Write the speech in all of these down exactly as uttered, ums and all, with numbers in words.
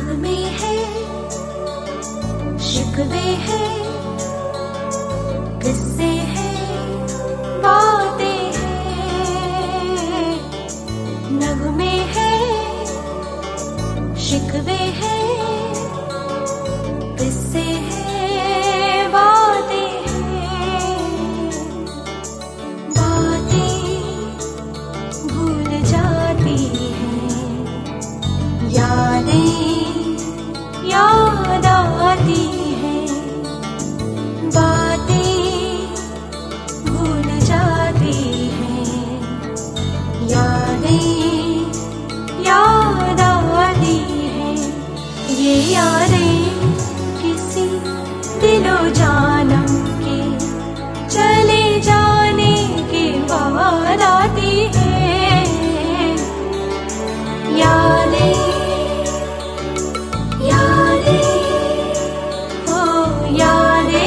नगमे है, शिकवे है, किस्से हैं, बातें हैं। नगमे है, शिकवे है, किस्से हैं, बातें हैं। बातें भूल जाती हैं, यादें याद आती हैं। बातें भूल जाती हैं, यादें याद आती हैं। ये यादें किसी दिलो जानम के चले जाने के बाद आती हैं। यादें यादें हो यादें।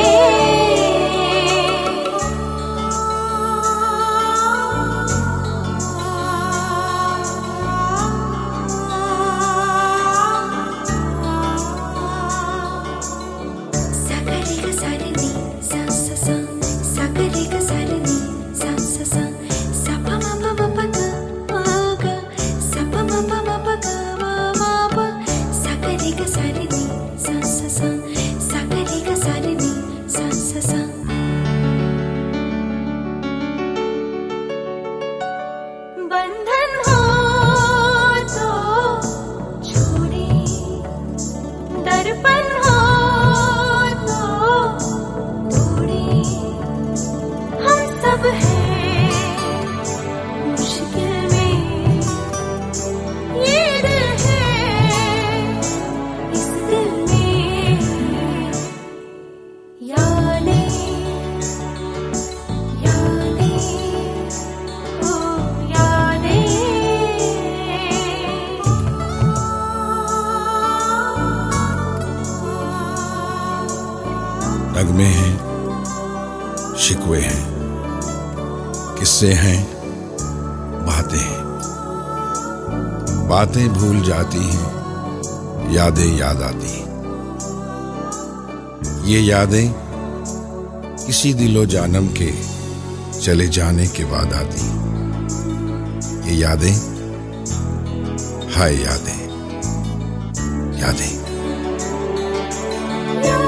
Sakari ga sari ni sa sa sa, sakari ga sari ni sa sa sa, sa pa ma pa pa pa ga ma ga, sa pa ma pa ma pa ga ma ma pa. Sakari ga sari ni sa sa sa, sakari ga sari ni sa sa sa. बंधन हो तो छोड़े, दर्पण हो तो तोड़े। हम सब हैं मुश्किल में, ये दिल है इस दिल में। यादें यादें ओ यादें। नगमे हैं, शिकवे हैं, किस्से हैं, बातें हैं। बातें भूल जाती हैं, यादें याद आती हैं। ये यादें किसी दिलो जानम के चले जाने के बाद आती हैं। ये यादें हाय यादें, यादें। यादें